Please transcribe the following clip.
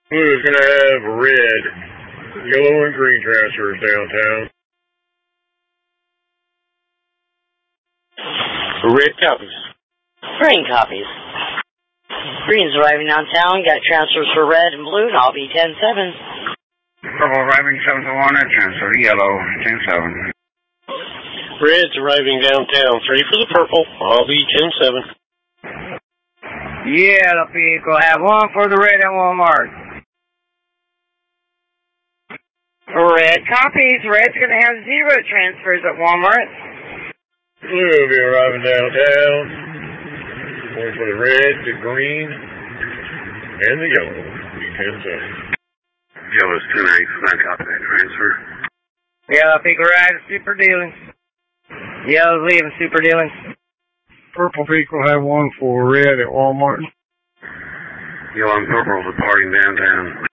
Blue's going to have red, yellow, and green transfers downtown. Red copies. Green copies. Green's arriving downtown, got transfers for red and blue, and I'll be 10-7. Purple arriving 7-1, transfer yellow, 10-7. Red's arriving downtown, 3 for the purple, I'll be 10-7. Yellow people have 1 for the red at Walmart. Red copies. Red's going to have 0 transfers at Walmart. Blue will be arriving downtown. 1 for the red, the green, and the yellow. Be 10-7. Yellow's 10-8, not copy that transfer. Yellow people arriving super dealings. Yellow's leaving super dealings. Purple people have 1 for red at Walmart. Yellow and purple departing downtown.